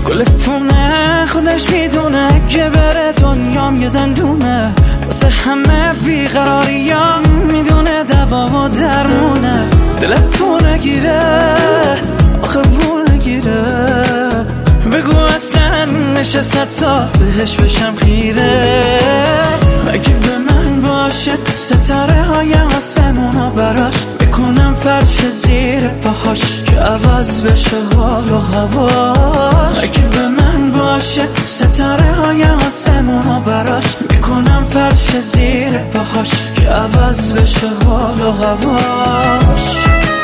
گل پونه خودش میدونه که بره دنیام یه زندونه، واسه همه بیقراریام میدونه دوا و درمونه. دل پونه گیره آخه پونه گیره، بگو اصلا نشست تا بهش بشم خیره. اگه به من باشه ستاره های آسمونا براش، بکنم فرش زیر پاهاش که عوض بشه حال و هواش. اگه به من باشه ستاره های آسمونا براش، بکنم فرش زیر پاهاش که عوض بشه حال و هواش.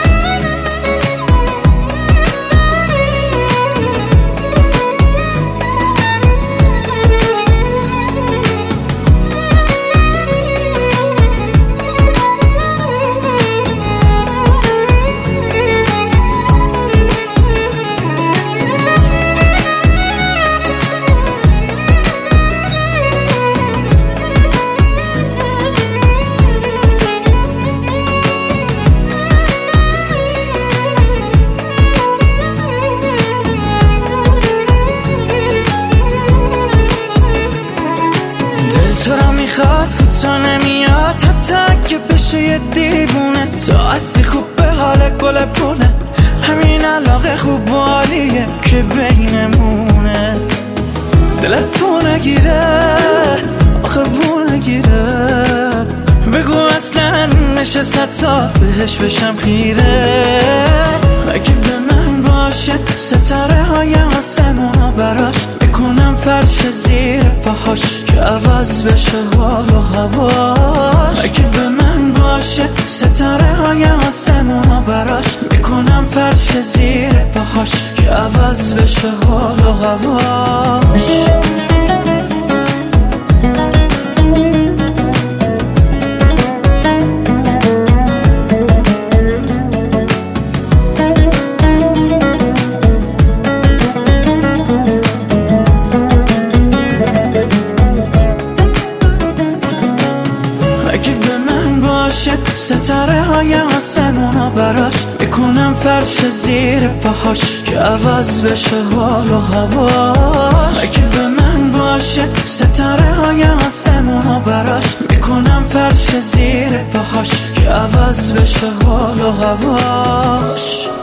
تو را میخواد کوتا نمیاد، حتی اگه بشه یه دیوونه. تو هستی خوب به حال گل پونه، همین علاقه خوب و عالیه که بینمونه. دل پونه گیره آخه پونه گیره، بگو اصلا نشست تا بهش بشم خیره. اگه به من باشه ستاره های آسمونا براش، بکنم فرش زیر پاهاش که عوض بشه حال و هواش. اگه به من باشه ستاره های آسمونا براش، بکنم فرش زیر پاهاش که عوض بشه حال و هواش. ستاره های آسمونا براش، بکنم فرش زیر پاهاش که عوض بشه حال و هواش. اگه به من باشه ستاره های آسمونا براش، بکنم فرش زیر پاهاش که عوض بشه حال و هواش.